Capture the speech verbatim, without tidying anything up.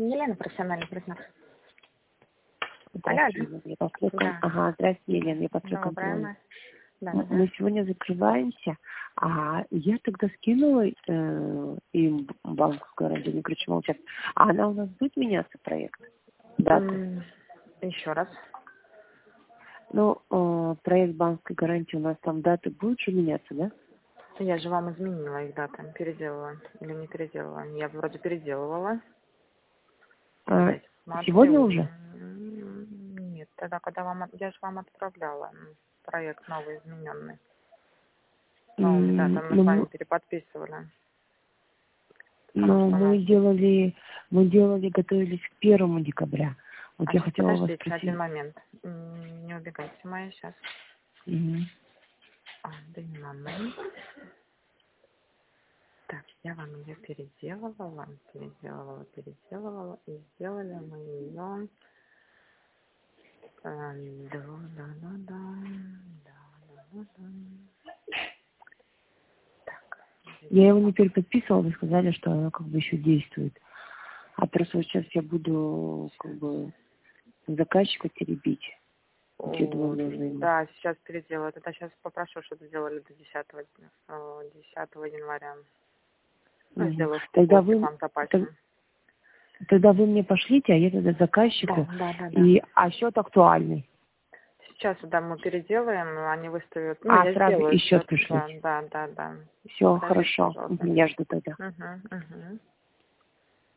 Елена, профессиональный партнер. Здравствуйте, я посмотрю. Да. Ага, здравствуйте, Елена, я посмотрю контроль. Да, мы, да. мы сегодня закрываемся, а я тогда скинула э, им банковскую гарантию, не кричу молчать. А она у нас будет меняться, проект? Даты? М, Еще раз. Ну, э, проект банковской гарантии у нас там даты будут же меняться, да? Я же вам изменила их даты, переделала или не переделала. Я вроде переделывала. А, Смотрю. сегодня уже? М, Нет, тогда, когда вам, от- я же вам отправляла м, проект новый, измененный. Новыми датами мы Ну, с вами мы, переподписывали. Потому ну, что у нас... мы делали, мы делали, готовились к первому декабря. Вот А я сейчас хотела вас подождите один спросить. момент. М, Не убегайте, моя сейчас. Мгм. Один момент. Так, я вам ее переделывала, переделывала, переделывала, и сделали мы ее... Да, да, да, да, да, да, да, да. Так, Я его не переподписывала, вы сказали, что оно как бы еще действует. А просто вот сейчас я буду как бы заказчика теребить. Вот я думаю, о, нужно ему. да, сейчас переделаю. Тогда сейчас попрошу, чтобы сделали до десятого, э, десятого января. Ну, Мгм. сделаю Тогда постик вы вам тог- запасен. тогда вы мне пошлите, а я тогда Да, заказчику. да, да, да. И, а счет актуальный. Сейчас, да, мы переделаем, они выставят... Ну, А, я сразу сделаю и счет счет. Да, пришлите. да, да, да. Все, Подождите, хорошо. пожалуйста. Мгм, я жду тогда. Угу, угу.